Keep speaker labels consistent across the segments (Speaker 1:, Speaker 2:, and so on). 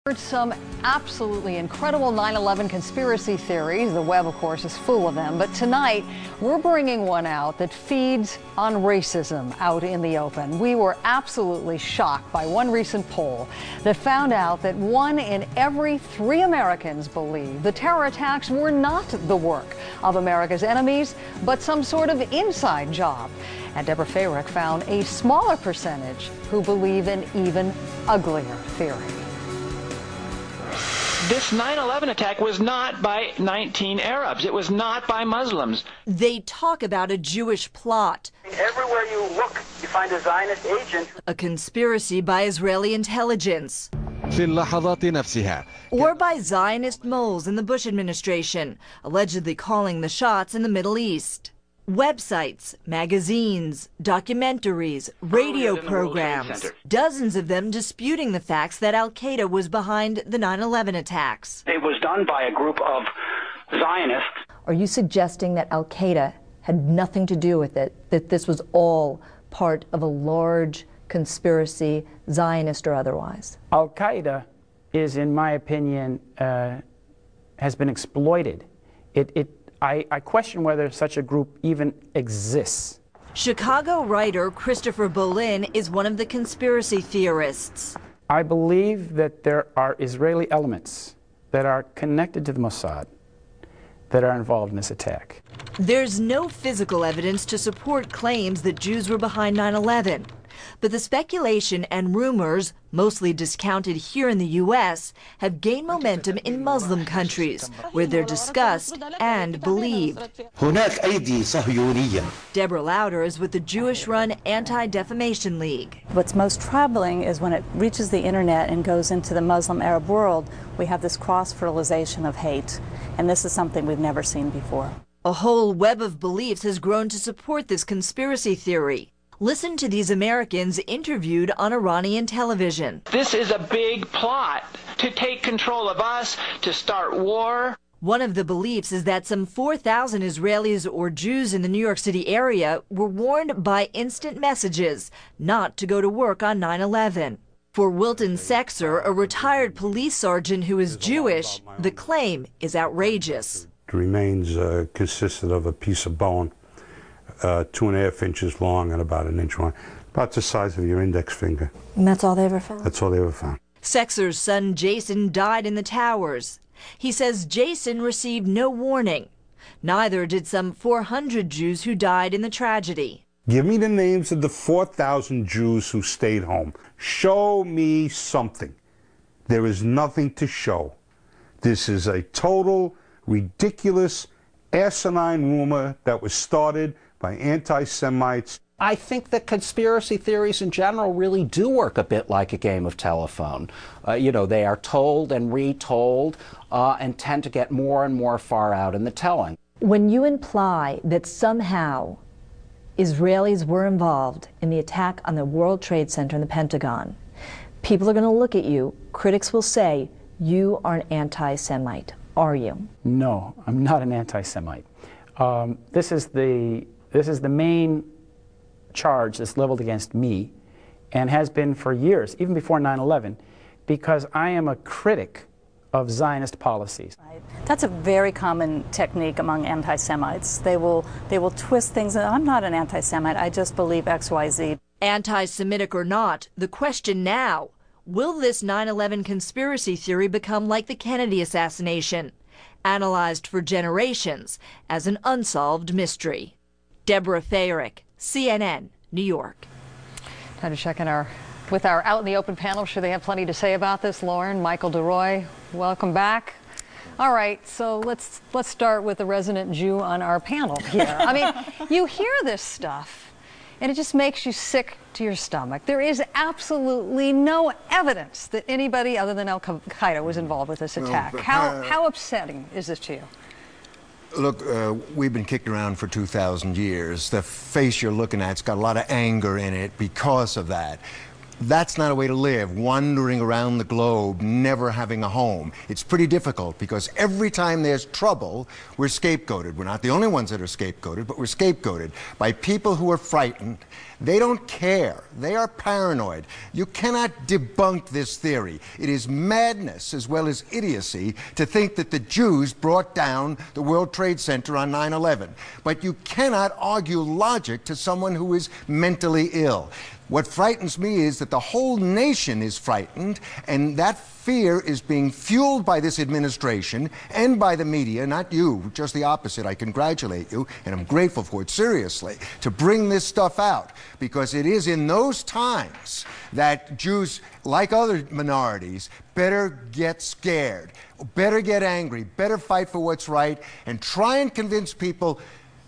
Speaker 1: Some absolutely incredible 9/11 conspiracy theories. The web, of course, is full of them. But tonight, we're bringing one out that feeds on racism out in the open. We were absolutely shocked by one recent poll that found out that 1 in every 3 Americans believe the terror attacks were not the work of America's enemies, but some sort of inside job. And Deborah Farrick found a smaller percentage who believe an even uglier theory.
Speaker 2: This 9/11 attack was not by 19 Arabs. It was not by Muslims.
Speaker 3: They talk about a Jewish plot.
Speaker 4: Everywhere you look, you find a Zionist agent.
Speaker 3: A conspiracy by Israeli intelligence.
Speaker 5: في اللحظات نفسها.
Speaker 3: Or by Zionist moles in the Bush administration, allegedly calling the shots in the Middle East. Websites, magazines, documentaries, radio programs, dozens of them disputing the facts that Al-Qaeda was behind the 9/11 attacks.
Speaker 4: It was done by a group of Zionists.
Speaker 6: Are you suggesting that Al-Qaeda had nothing to do with it, that this was all part of a large conspiracy, Zionist or otherwise?
Speaker 7: Al-Qaeda is, in my opinion, has been exploited. I question whether such a group even exists.
Speaker 3: Chicago writer Christopher Bolin is one of the conspiracy theorists.
Speaker 7: I believe that there are Israeli elements that are connected to the Mossad that are involved in this attack.
Speaker 3: There's no physical evidence to support claims that Jews were behind 9/11. But the speculation and rumors, mostly discounted here in the U.S., have gained momentum in Muslim countries, where they're discussed and believed. Deborah Lauder is with the Jewish-run Anti-Defamation League.
Speaker 8: What's most troubling is when it reaches the internet and goes into the Muslim Arab world, we have this cross-fertilization of hate, and this is something we've never seen before.
Speaker 3: A whole web of beliefs has grown to support this conspiracy theory. Listen to these Americans interviewed on Iranian television.
Speaker 2: This is a big plot to take control of us, to start war.
Speaker 3: One of the beliefs is that some 4,000 Israelis or Jews in the New York City area were warned by instant messages not to go to work on 9/11. For Wilton Sexer, a retired police sergeant who is Jewish, the claim is outrageous.
Speaker 9: The remains consisted of a piece of bone, 2.5 inches long and about 1 inch wide, about the size of your index finger.
Speaker 6: And that's all they ever found?
Speaker 9: That's all they ever found.
Speaker 3: Sexer's son Jason died in the towers. He says Jason received no warning. Neither did some 400 Jews who died in the tragedy.
Speaker 9: Give me the names of the 4,000 Jews who stayed home. Show me something. There is nothing to show. This is a total, ridiculous, asinine rumor that was started by anti-Semites.
Speaker 10: I think that conspiracy theories in general really do work a bit like a game of telephone. They are told and retold and tend to get more and more far out in the telling.
Speaker 6: When you imply that somehow Israelis were involved in the attack on the World Trade Center and the Pentagon, people are going to look at you, critics will say, you are an anti-Semite. Are you?
Speaker 7: No, I'm not an anti-Semite. This is the main charge that's leveled against me and has been for years, even before 9/11, because I am a critic of Zionist policies.
Speaker 8: That's a very common technique among anti-Semites. They will twist things. I'm not an anti-Semite. I just believe X, Y, Z.
Speaker 3: Anti-Semitic or not, the question now, will this 9/11 conspiracy theory become like the Kennedy assassination, analyzed for generations as an unsolved mystery? Deborah Farrick, CNN, New York.
Speaker 1: Time to check in with our Out in the Open panel. Sure they have plenty to say about this. Lauren, Michael DeRoy, welcome back. All right, so let's start with the resident Jew on our panel here. I mean, you hear this stuff, and it just makes you sick to your stomach. There is absolutely no evidence that anybody other than Al-Qaeda was involved with this attack. How upsetting is this to you?
Speaker 11: Look, we've been kicked around for 2,000 years. The face you're looking at's got a lot of anger in it because of that. That's not a way to live, wandering around the globe, never having a home. It's pretty difficult because every time there's trouble, we're scapegoated. We're not the only ones that are scapegoated, but we're scapegoated by people who are frightened. They don't care. They are paranoid. You cannot debunk this theory. It is madness as well as idiocy to think that the Jews brought down the World Trade Center on 9/11. But you cannot argue logic to someone who is mentally ill. What frightens me is that the whole nation is frightened, and that fear is being fueled by this administration and by the media, not you, just the opposite. I congratulate you, and I'm grateful for it, seriously, to bring this stuff out, because it is in those times that Jews, like other minorities, better get scared, better get angry, better fight for what's right, and try and convince people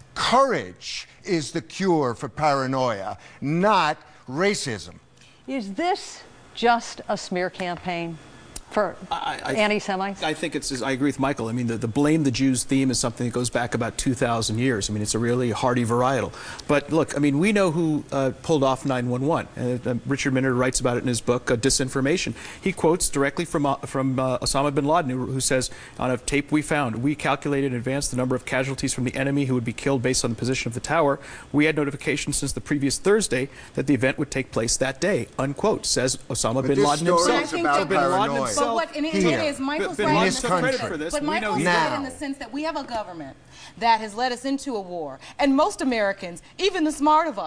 Speaker 11: courage is the cure for paranoia, not racism.
Speaker 1: Is this just a smear campaign for anti-Semites?
Speaker 12: I think I agree with Michael. I mean, the blame the Jews theme is something that goes back about 2,000 years. I mean, it's a really hardy varietal. But look, I mean, we know who pulled off 9/11. Richard Minter writes about it in his book, Disinformation. He quotes directly from Osama bin Laden, who says, on a tape we found, we calculated in advance the number of casualties from the enemy who would be killed based on the position of the tower. We had notification since the previous Thursday that the event would take place that day, unquote, says Osama bin Laden himself.
Speaker 11: So bin Laden himself.
Speaker 13: But what, and it is, Michael's right in the sense, but Michael's right in the sense that we have a government that has led us into a war, and most Americans, even the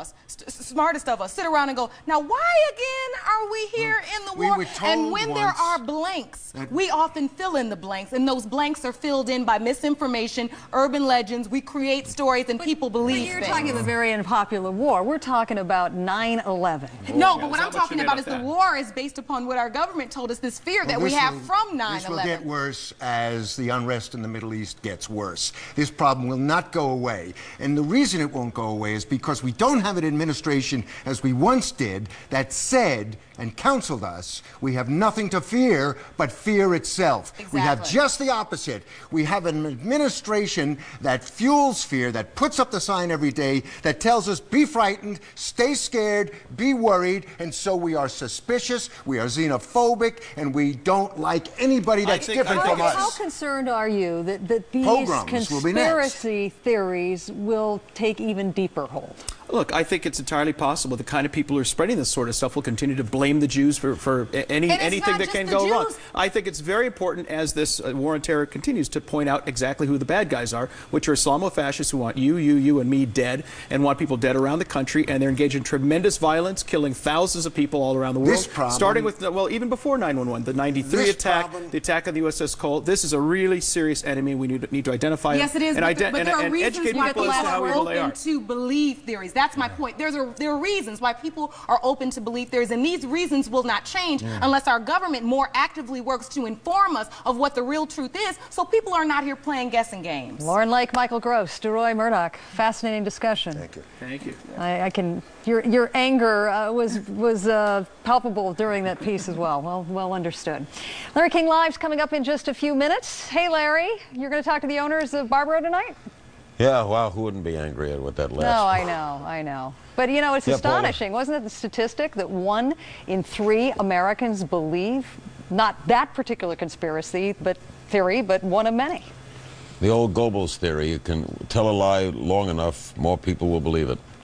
Speaker 13: smartest of us, sit around and go, now why again are we here in the war? And when there are blanks, we often fill in the blanks, and those blanks are filled in by misinformation, urban legends. We create stories, and people believe
Speaker 1: You're talking about a very unpopular war. We're talking about 9/11.
Speaker 13: No, but what I'm talking about is the war is based upon what our government told us, this fear that we have from 9/11.
Speaker 11: This will get worse as the unrest in the Middle East gets worse. This problem will not go away. And the reason it won't go away is because we don't have an administration, as we once did, that said and counseled us, we have nothing to fear but fear itself.
Speaker 13: Exactly.
Speaker 11: We have just the opposite. We have an administration that fuels fear, that puts up the sign every day, that tells us, be frightened, stay scared, be worried, and so we are suspicious, we are xenophobic, and we don't like anybody that's different from us.
Speaker 1: How concerned are you that these conspiracy theories will take even deeper hold?
Speaker 12: Look, I think it's entirely possible the kind of people who are spreading this sort of stuff will continue to blame the Jews for anything that can go wrong. I think it's very important as this war on terror continues to point out exactly who the bad guys are, which are Islamo-fascists who want you, and me dead, and want people dead around the country, and they're engaged in tremendous violence, killing thousands of people all around the world, starting with, well, even before 9/11, the 93 attack, the attack on the USS Cole. This is a really serious enemy. We need to identify
Speaker 13: yes, it is,
Speaker 12: and
Speaker 13: there are reasons
Speaker 12: educate
Speaker 13: why
Speaker 12: people as to how evil they are.
Speaker 13: To believe theories. That's my point. There are reasons why people are open to believe theories, and these reasons will not change unless our government more actively works to inform us of what the real truth is, so people are not here playing guessing games.
Speaker 1: Lauren Lake, Michael Gross, DeRoy Murdoch. Fascinating discussion.
Speaker 11: Thank you.
Speaker 12: Thank you.
Speaker 1: I can. Your anger was palpable during that piece as well. Well understood. Larry King Live's coming up in just a few minutes. Hey, Larry, you're going to talk to the owners of Barbaro tonight?
Speaker 14: Yeah, well, who wouldn't be angry at what that last?
Speaker 1: No, I know. But you know, it's astonishing, wasn't it, the statistic that 1 in 3 Americans believe not that particular conspiracy, but theory, but one of many.
Speaker 14: The old Goebbels theory: you can tell a lie long enough, more people will believe it.